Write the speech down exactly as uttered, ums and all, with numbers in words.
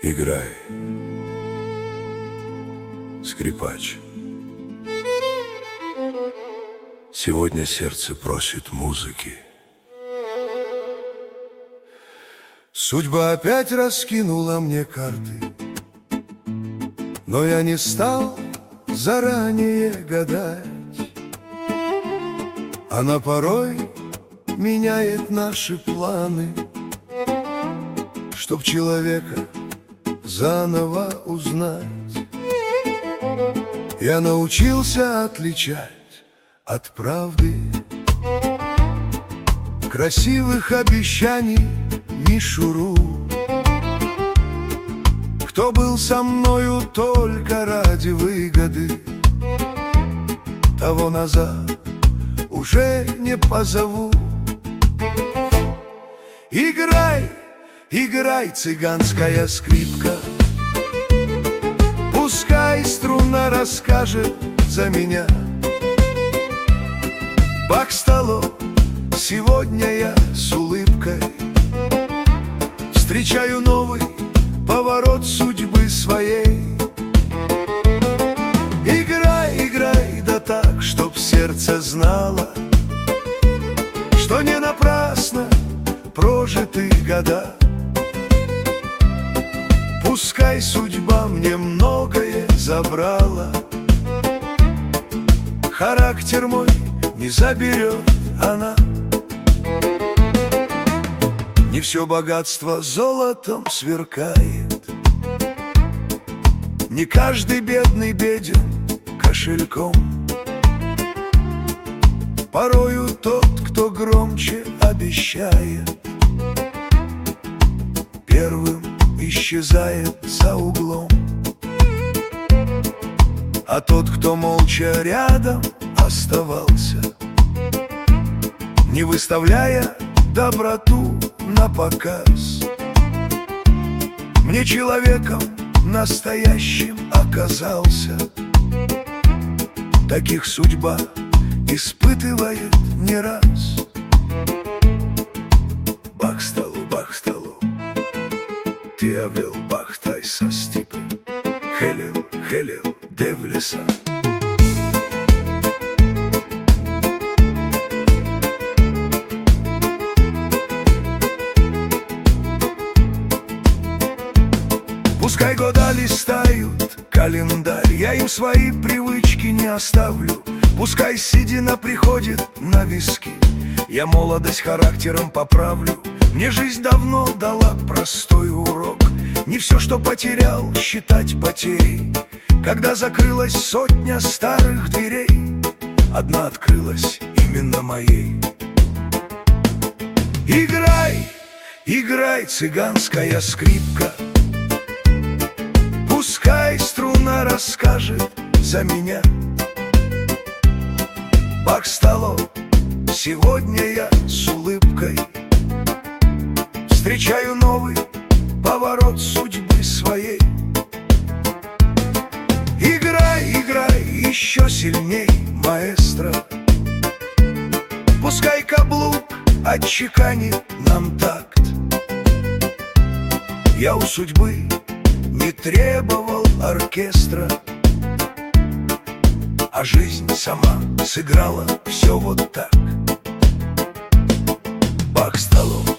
Играй, скрипач. Сегодня сердце просит музыки. Судьба опять раскинула мне карты, но я не стал заранее гадать. Она порой меняет наши планы, чтоб человека заново узнать. Я научился отличать от правды, красивых обещаний мишуру. Кто был со мною только ради выгоды, того назад уже не позову. Играй, играй, цыганская скрипка, пускай струна расскажет за меня. Бах-столов, сегодня я с улыбкой встречаю новый поворот судьбы своей. Играй, играй, да так, чтоб сердце знало, что не напрасно прожиты года. Пускай судьба мне многое забрала, характер мой не заберет она. Не все богатство золотом сверкает, не каждый бедный беден кошельком. Порою тот, кто громче обещает, первым исчезает за углом. А тот, кто молча рядом оставался, не выставляя доброту на показ, мне человеком настоящим оказался. Таких судьба испытывает не раз. Бах-столу, бах-столу, ти авел бахтай со стипи, хелел, хелел, девлеса. Пускай года листают календарь, я им свои привычки не оставлю. Пускай седина приходит на виски, я молодость характером поправлю. Мне жизнь давно дала простой урок: не все, что потерял, считать потерей. Когда закрылась сотня старых дверей, одна открылась именно моей. Играй, играй, цыганская скрипка, пускай струна расскажет за меня. Бах-столов, сегодня я с улыбкой встречаю новый поворот судьбы своей. Играй, играй еще сильней, маэстро, пускай каблук отчеканит нам такт. Я у судьбы не требовал оркестра, а жизнь сама сыграла все вот так. Бах-столов.